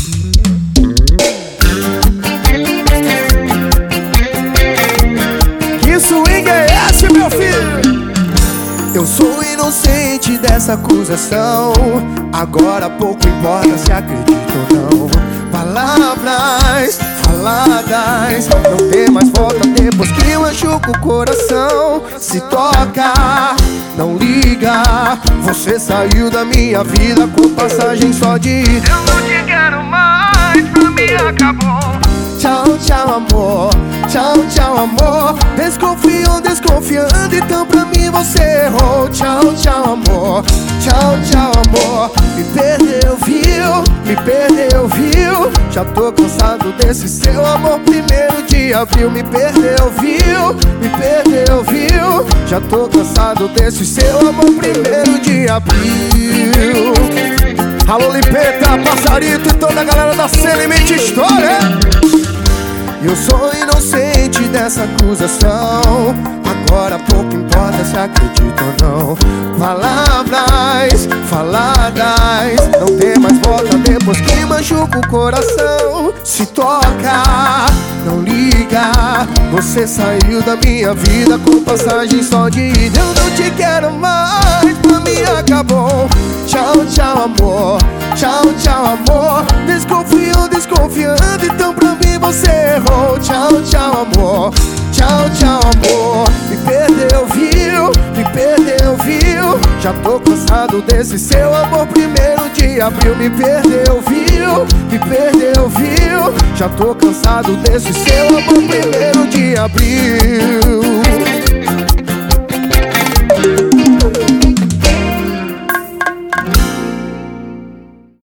Que swing é esse, meu filho? Eu sou inocente dessa acusação. Agora pouco importa se acredito ou não. Palavras faladas não tem mais volta depois que machuca o coração. Se toca, não liga. Você saiu da minha vida com passagem só de ida. Eu não te quero mais, pra mim acabou. Tchau, tchau, amor. Tchau, tchau, amor. Desconfiam, desconfiando, então pra mim você errou. Tchau, tchau, amor. Tchau, tchau, amor. Me perdeu, viu? Me perdeu, viu? Já tô cansado desse seu amor primeiro de abril. Me perdeu, viu? Me perdeu, viu? Já tô cansado desse seu amor primeiro de abril. Alô, Limpeta, Passarito e toda a galera da Sem Limite História. Eu sou inocente dessa acusação. Agora pouco importa se acredito ou não. Palavras faladas não tem mais volta depois que machuca o coração. Se toca, não liga. Você saiu da minha vida com passagem só de ida. Eu não te quero mais, pra mim acabou. Tchau, tchau, amor. Tchau, tchau, amor. Desconfiam, desconfiando, então pra mim você errou. Tchau, tchau, amor. Tchau, tchau, amor. Me perdeu, viu? Me perdeu, viu? Já tô cansado desse seu amor primeiro de abril. Me perdeu, viu? Me perdeu, viu? Já tô cansado desse seu amor primeiro de abril.